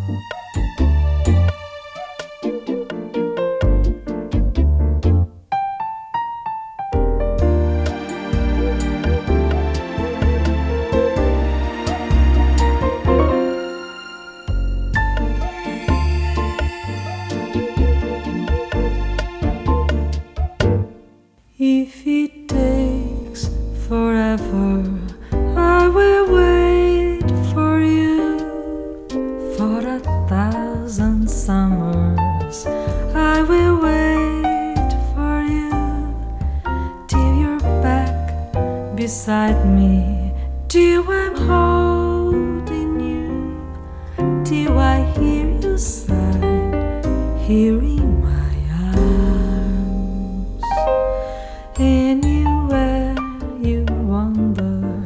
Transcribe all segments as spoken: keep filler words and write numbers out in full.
If it takes forever, I will wait for you. For a thousand summers, I will wait for you. Till you're back beside me, till I'm holding you, till I hear you sigh here in my arms. Anywhere you wander,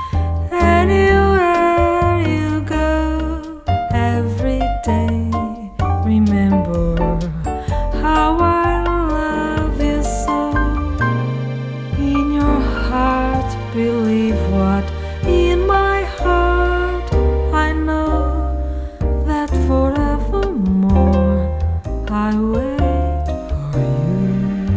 anywhere you go, every day remember how I love you so. In your heart believe what in my heart I know, that forevermore I wait for you.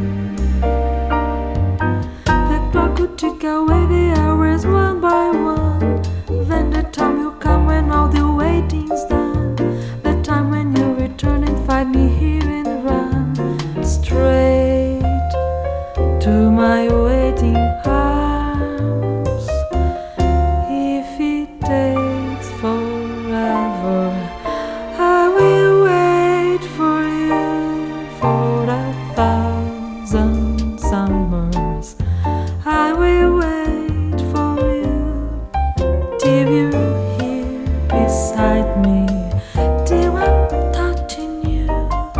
Could take away the hours one by one. Then the time will come when all the waiting's done. The time when you return and find me here and run straight to my waiting arms. If it takes forever, I will wait for you. For a thousand summers, I will wait for you, till you're here beside me, till I'm touching you,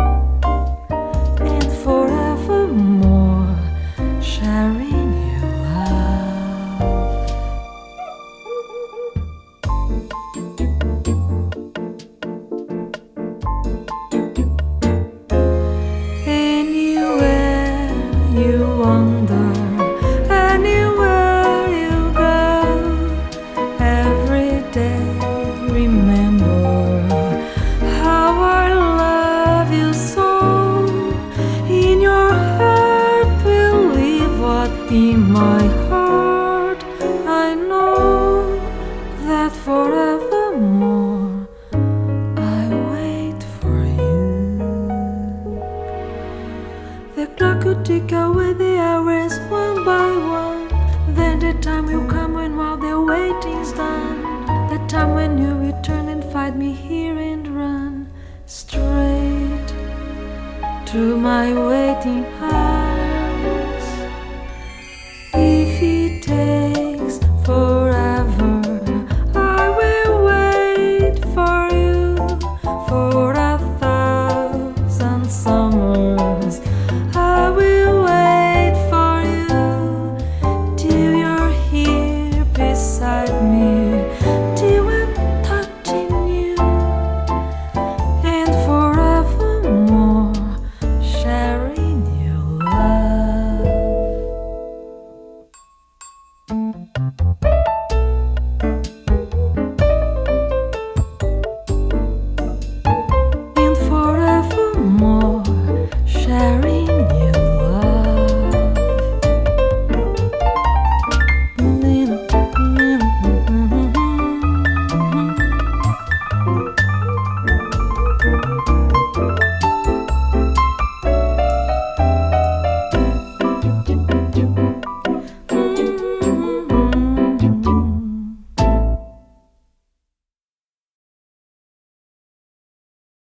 and forevermore sharing your love. Anywhere you wander, anywhere you go, every day remember how I love you so. In your heart believe what in my heart I know, that forevermore I wait for you. The clock could tick away the hours one by one. Then the time will come when all the waiting's done. The time when you return and find me here and run straight to my waiting heart.